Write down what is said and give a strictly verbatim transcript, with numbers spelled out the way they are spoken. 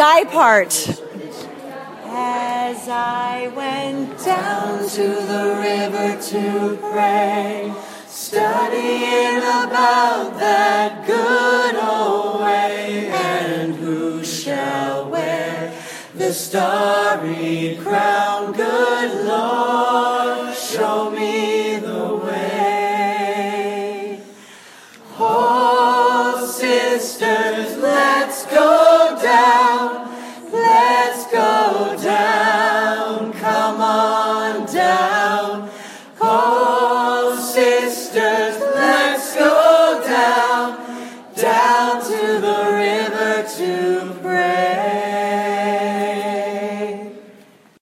sky part. As I went down to the river to pray, studying about that good old way, and who shall wear the starry crown? Good Lord, show me the way. Oh, sisters, let's go down, let's go down, come on down,